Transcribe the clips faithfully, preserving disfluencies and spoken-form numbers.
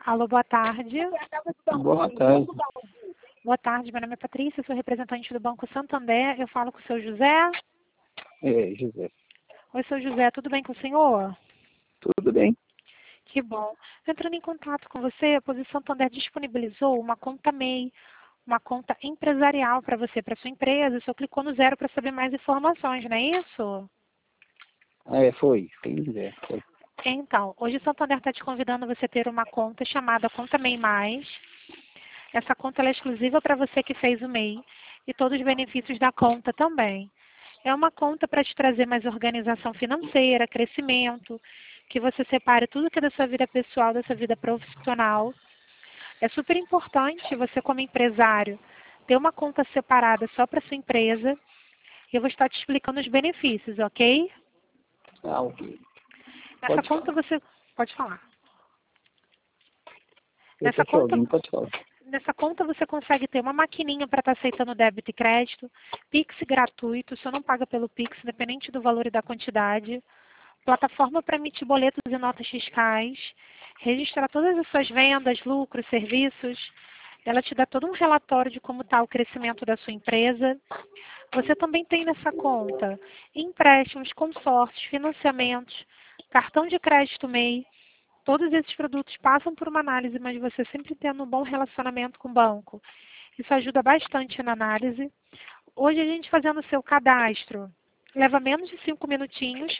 Alô, boa tarde. Boa tarde. Boa tarde, meu nome é Patrícia, sou representante do Banco Santander. Eu falo com o seu José. É, José. Oi, seu José, tudo bem com o senhor? Tudo bem? Que bom. Entrando em contato com você, pois o Santander disponibilizou uma conta M E I, uma conta empresarial para você, para sua empresa. Só clicou no zero para saber mais informações, não é isso? É, foi. Foi, é, foi. Então, hoje o Santander está te convidando a você ter uma conta chamada Conta M E I Mais. Essa conta ela é exclusiva para você que fez o M E I e todos os benefícios da conta também. É uma conta para te trazer mais organização financeira, crescimento, que você separe tudo que é da sua vida pessoal, da sua vida profissional. É super importante você, como empresário, ter uma conta separada só para sua empresa. E eu vou estar te explicando os benefícios, ok? Ah, ok. Nessa Pode conta falar. você... Pode falar. Eu Nessa tô te conta... ouvindo, pode falar. Nessa conta você consegue ter uma maquininha para estar aceitando débito e crédito, Pix gratuito, você não paga pelo Pix, independente do valor e da quantidade, plataforma para emitir boletos e notas fiscais, registrar todas as suas vendas, lucros, serviços, ela te dá todo um relatório de como está o crescimento da sua empresa. Você também tem nessa conta empréstimos, consórcios, financiamentos, cartão de crédito M E I. Todos esses produtos passam por uma análise, mas você sempre tendo um bom relacionamento com o banco. Isso ajuda bastante na análise. Hoje a gente fazendo o seu cadastro leva menos de cinco minutinhos.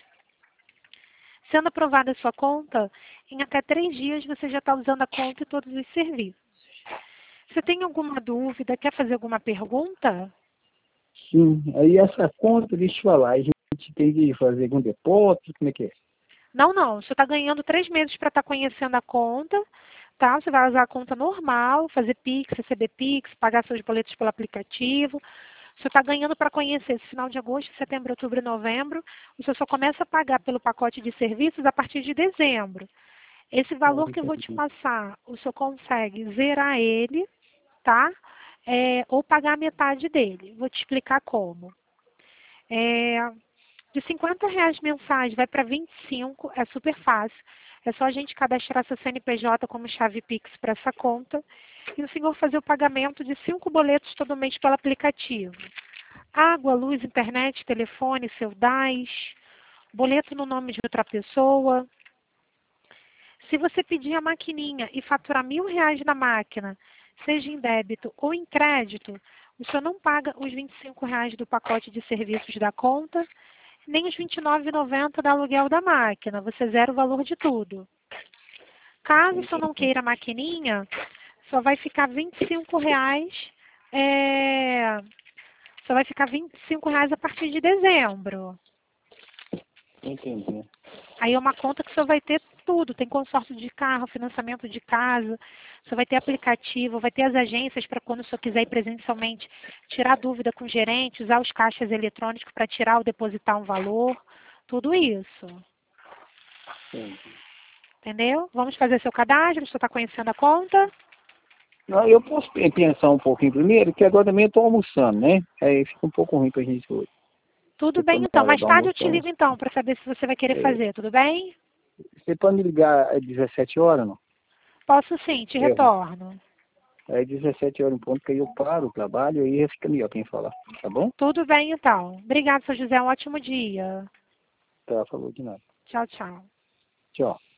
Sendo aprovada a sua conta, em até três dias você já está usando a conta e todos os serviços. Você tem alguma dúvida? Quer fazer alguma pergunta? Sim. Aí essa conta, deixa eu falar, a gente tem que fazer algum depósito, como é que é? Não, não. Você está ganhando três meses para estar conhecendo a conta, tá? Você vai usar a conta normal, fazer Pix, receber Pix, pagar seus boletos pelo aplicativo. Você está ganhando para conhecer esse final de agosto, setembro, outubro e novembro. Você só começa a pagar pelo pacote de serviços a partir de dezembro. Esse Ah, valor que eu vou te entendi. passar, o senhor consegue zerar ele, tá? É, ou pagar metade dele. Vou te explicar como. É, de cinquenta reais mensais vai para vinte e cinco, é super fácil. É só a gente cadastrar seu C N P J como chave Pix para essa conta e o senhor fazer o pagamento de cinco boletos todo mês pelo aplicativo. Água, luz, internet, telefone, seu D A S, boleto no nome de outra pessoa. Se você pedir a maquininha e faturar mil reais na máquina, seja em débito ou em crédito, o senhor não paga os vinte e cinco reais do pacote de serviços da conta, nem os vinte e nove reais e noventa centavos do aluguel da máquina. Você zera o valor de tudo. Caso o senhor não queira a maquininha, só vai ficar vinte e cinco reais, é, só vai ficar vinte e cinco reais a partir de dezembro. Entendi. Aí é uma conta que o senhor vai ter tudo. Tem consórcio de carro, financiamento de casa, o senhor vai ter aplicativo, vai ter as agências para quando o senhor quiser ir presencialmente tirar dúvida com o gerente, usar os caixas eletrônicos para tirar ou depositar um valor, tudo isso. Entendi. Entendeu? Vamos fazer seu cadastro, o senhor está conhecendo a conta? Não, eu posso pe- pensar um pouquinho primeiro, que agora também eu estou almoçando, né? Aí fica um pouco ruim pra gente hoje. Tudo Depois bem na então. hora Mais do tarde eu almoço, te ligo vamos. então para saber se você vai querer É, fazer, tudo bem? você pode me ligar às dezessete horas, não? Posso sim, te É, retorno. aí dezessete horas em ponto, que aí eu paro o trabalho, aí fica melhor quem falar, tá bom? Tudo bem então. Obrigada, seu José. Um ótimo dia. Tá, falou de nada. Tchau, tchau. Tchau.